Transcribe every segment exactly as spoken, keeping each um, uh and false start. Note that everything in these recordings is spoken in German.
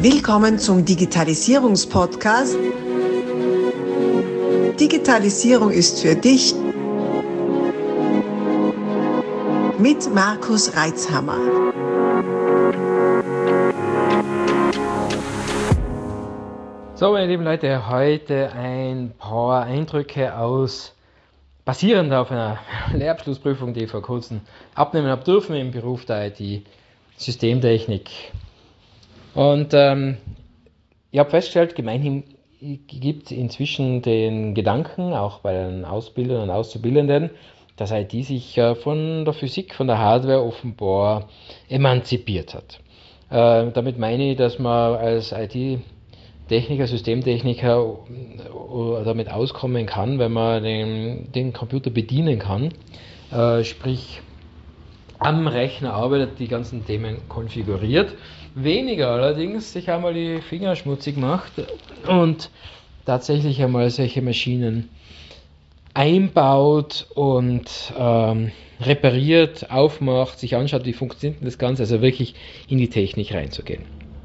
Willkommen zum Digitalisierungspodcast. Digitalisierung ist für dich mit Markus Reitzhammer. So, meine lieben Leute, heute ein paar Eindrücke aus, basierend auf einer Lehrabschlussprüfung, die ich vor kurzem abnehmen habe dürfen im Beruf der I T-Systemtechnik. Und ähm, ich habe festgestellt, gemeinhin gibt es inzwischen den Gedanken, auch bei den Ausbildern und Auszubildenden, dass I T sich äh, von der Physik, von der Hardware offenbar emanzipiert hat. Äh, damit meine ich, dass man als I T-Techniker, Systemtechniker äh, damit auskommen kann, wenn man den, den Computer bedienen kann, äh, sprich am Rechner arbeitet, die ganzen Themen konfiguriert, weniger allerdings sich einmal die Finger schmutzig macht und tatsächlich einmal solche Maschinen einbaut und ähm, repariert, aufmacht, sich anschaut, wie funktioniert das Ganze, also wirklich in die Technik reinzugehen.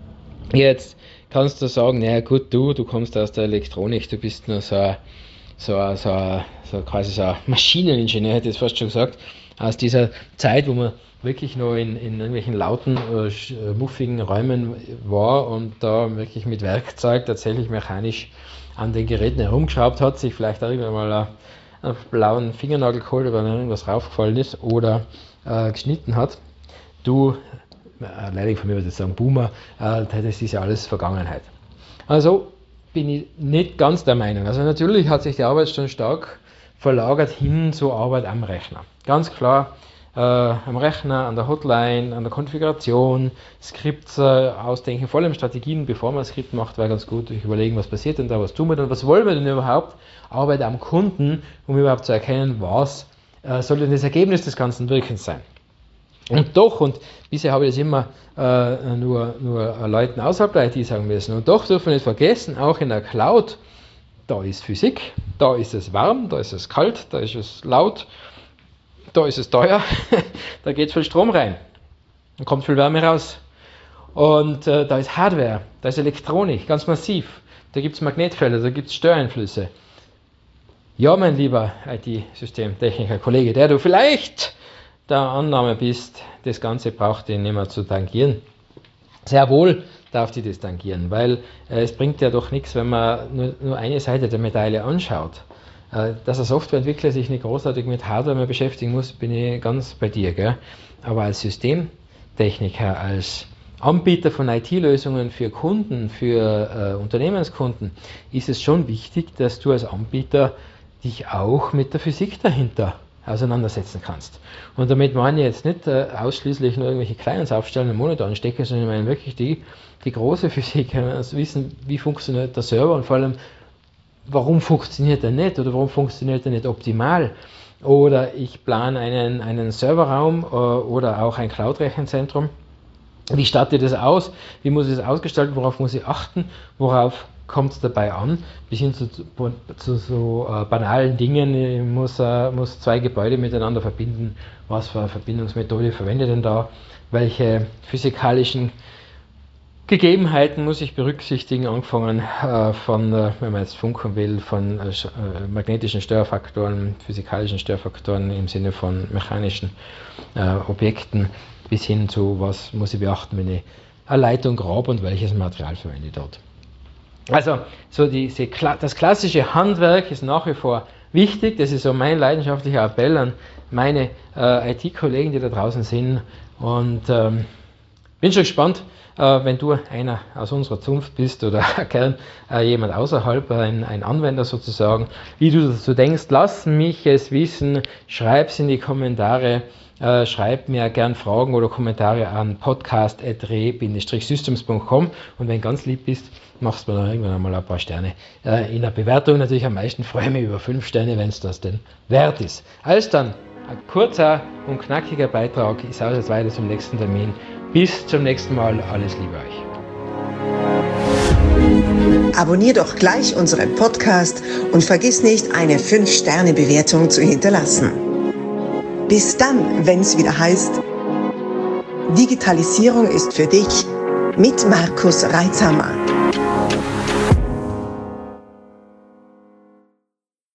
Jetzt kannst du sagen, naja gut, du, du kommst aus der Elektronik, du bist nur so ein, so ein, so ein, so quasi so ein Maschineningenieur, hätte ich jetzt fast schon gesagt, aus dieser Zeit, wo man wirklich noch in, in irgendwelchen lauten, äh, muffigen Räumen war und da wirklich mit Werkzeug tatsächlich mechanisch an den Geräten herumgeschraubt hat, sich vielleicht auch irgendwann mal einen blauen Fingernagel geholt, weil irgendwas raufgefallen ist oder äh, geschnitten hat. Du, äh, leider von mir würde ich sagen Boomer, äh, das ist ja alles Vergangenheit. Also bin ich nicht ganz der Meinung. Also natürlich hat sich die Arbeitsstunde stark verlagert hin zur Arbeit am Rechner. Ganz klar, äh, am Rechner, an der Hotline, an der Konfiguration, Skripts äh, ausdenken, vor allem Strategien, bevor man ein Skript macht, wäre ganz gut, durch überlegen, was passiert denn da, was tun wir denn, was wollen wir denn überhaupt, Arbeit am Kunden, um überhaupt zu erkennen, was äh, soll denn das Ergebnis des ganzen Wirkens sein. Und doch, und bisher habe ich das immer äh, nur, nur Leuten außerhalb der I T sagen müssen, und doch dürfen wir nicht vergessen, auch in der Cloud, da ist Physik, da ist es warm, da ist es kalt, da ist es laut, da ist es teuer, da geht viel Strom rein, da kommt viel Wärme raus. Und äh, da ist Hardware, da ist Elektronik, ganz massiv, da gibt es Magnetfelder, da gibt es Störeinflüsse. Ja, mein lieber I T-Systemtechniker, Kollege, der du vielleicht der Annahme bist, das Ganze braucht den nicht mehr zu tangieren. Sehr wohl darf die das tangieren, weil äh, es bringt ja doch nichts, wenn man nur, nur eine Seite der Medaille anschaut. Äh, dass ein Softwareentwickler sich nicht großartig mit Hardware mehr beschäftigen muss, bin ich ganz bei dir. Gell? Aber als Systemtechniker, als Anbieter von I T-Lösungen für Kunden, für äh, Unternehmenskunden, ist es schon wichtig, dass du als Anbieter dich auch mit der Physik dahinter auseinandersetzen kannst. Und damit meine ich jetzt nicht äh, ausschließlich nur irgendwelche Clients aufstellen und Monitor anstecken, sondern ich meine wirklich die, die große Physik, also wissen, wie funktioniert der Server und vor allem, warum funktioniert er nicht oder warum funktioniert er nicht optimal. Oder ich plane einen, einen Serverraum äh, oder auch ein Cloud-Rechenzentrum. Wie starte ich das aus? Wie muss ich das ausgestalten? Worauf muss ich achten? Worauf kommt es dabei an? Bis hin zu, zu, zu so äh, banalen Dingen. Ich muss, äh, muss zwei Gebäude miteinander verbinden. Was für eine Verbindungsmethode verwende ich denn da? Welche physikalischen Gegebenheiten muss ich berücksichtigen? Angefangen äh, von, äh, wenn man jetzt funken will, von äh, magnetischen Störfaktoren, physikalischen Störfaktoren im Sinne von mechanischen äh, Objekten, bis hin zu, was muss ich beachten, wenn ich eine Leitung grabe und welches Material verwende ich dort. Also so diese, das klassische Handwerk ist nach wie vor wichtig, das ist so mein leidenschaftlicher Appell an meine äh, I T-Kollegen, die da draußen sind, und ähm, bin schon gespannt, äh, wenn du einer aus unserer Zunft bist oder gern äh, jemand außerhalb, ein, ein Anwender sozusagen, wie du dazu denkst. Lass mich es wissen, schreib's in die Kommentare. Äh, schreib mir gern Fragen oder Kommentare an podcast at re Bindestrich systems punkt com, und wenn du ganz lieb bist, machst du mir dann irgendwann einmal ein paar Sterne äh, in der Bewertung. Natürlich am meisten freue ich mich über fünf Sterne, wenn es das denn wert ist. Also dann, ein kurzer und knackiger Beitrag. Ich sage jetzt weiter zum nächsten Termin. Bis zum nächsten Mal. Alles Liebe euch. Abonnier doch gleich unseren Podcast und vergiss nicht, eine fünf Sterne Bewertung zu hinterlassen. Bis dann, wenn es wieder heißt, Digitalisierung ist für dich mit Markus Reitzhammer.